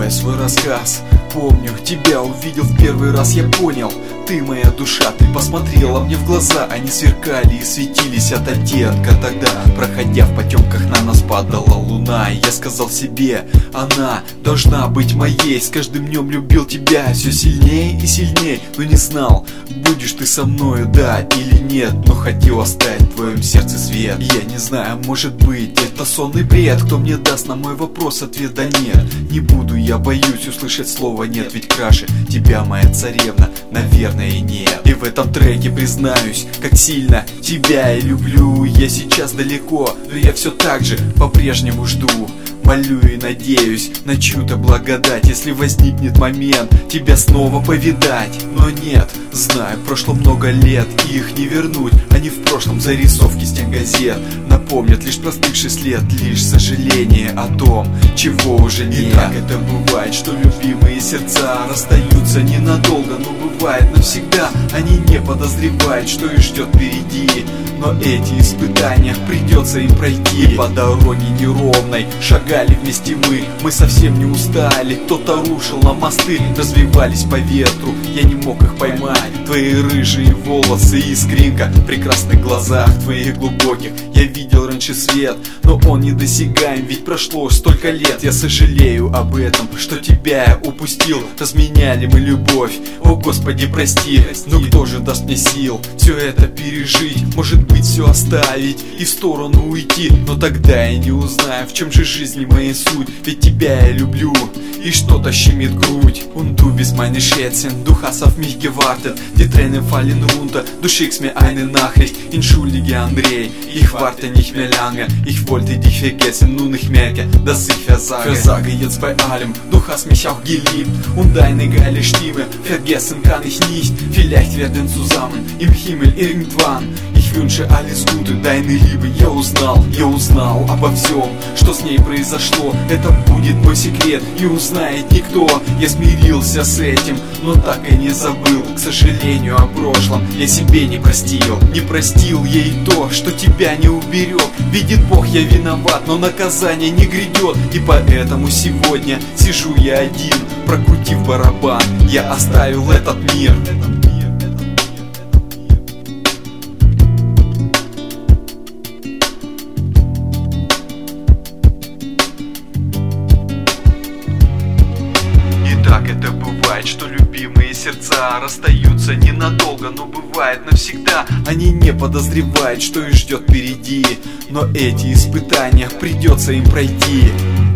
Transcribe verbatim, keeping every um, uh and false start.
Продолжаю свой рассказ. Помню, тебя увидел в первый раз, я понял, ты моя душа. Ты посмотрела мне в глаза, они сверкали и светились от оттенка. Тогда, проходя в потемках, на нас падала луна, и я сказал себе, она должна быть моей. С каждым днем любил тебя все сильнее и сильнее, но не знал, будешь ты со мною, да или нет. Но хотел оставить в твоем сердце свет. Я не знаю, может быть, это сонный бред. Кто мне даст на мой вопрос ответ? Да нет, не буду, я боюсь услышать слово нет. Ведь краше тебя, моя царевна, наверное, и нет. И в этом треке признаюсь, как сильно тебя я люблю. Я сейчас далеко, но я все так же по-прежнему жду. Молю и надеюсь на чью-то благодать, если возникнет момент тебя снова повидать. Но нет, знаю, прошло много лет, и их не вернуть. Они в прошлом зарисовки с тех газет напомнят лишь простывший след, лишь сожаление о том, чего уже нет. И так это бывает, что любимые сердца расстаются ненадолго, но бывает навсегда. Они не подозревают, что их ждет впереди, но эти испытания придется им пройти. И по дороге неровной шагали вместе мы, мы совсем не устали. Кто-то рушил на мосты, развивались по ветру, я не мог их поймать. Твои рыжие волосы, искринка в прекрасных глазах твоих глубоких. Я видел раньше свет, но он недосягаем, ведь прошло столько лет. Я сожалею об этом, что тебя я упустил. Разменяли мы любовь, о Господи, прости. Но кто же даст мне сил все это пережить? Может быть, все оставить и в сторону уйти? Но тогда я не узнаю, в чем же жизни моей суть. Ведь тебя я люблю, и что-то щемит грудь. Und du bist meine Schätzchen, du hast auf mich gewartet. Die Tränen fallen runter, du schickst mir eine Nachricht. Entschuldige Andrei, ich warte nicht mehr lange. Ich wollte dich vergessen, nun ich merke, dass ich versage. Versage jetzt bei allem, du hast mich auch geliebt. Und deine geile Stimme vergessen kann ich nicht. Vielleicht werden zusammen im Himmel irgendwann. Ich wünsche alles Gute, deine Liebe. Я узнал, я узнал обо всем, что с ней произошло. Это будет мой секрет, не узнает никто. Я смирился с этим, но так и не забыл. К сожалению, о прошлом я себе не простил. Не простил ей то, что тебя не уберег. Видит Бог, я виноват, но наказание не грядет. И поэтому сегодня сижу я один, прокрутив барабан, я оставил этот мир. Так это бывает, что любимые сердца расстаются ненадолго, но бывает навсегда. Они не подозревают, что их ждет впереди, но эти испытания придется им пройти.